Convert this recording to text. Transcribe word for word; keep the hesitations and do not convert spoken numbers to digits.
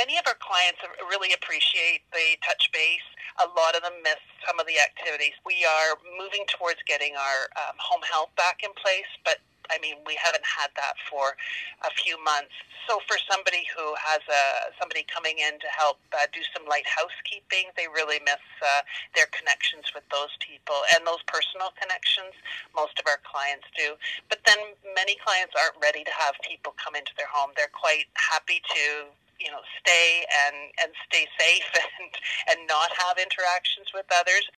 many of our clients really appreciate the touch base. A lot of them miss some of the activities. We are moving towards getting our um, home health back in place, but I mean, we haven't had that for a few months. So for somebody who has a, somebody coming in to help uh, do some light housekeeping, they really miss uh, their connections with those people and those personal connections. Most of our clients do. But then many clients aren't ready to have people come into their home. They're quite happy to you know, stay and, and stay safe and, and not have interactions with others.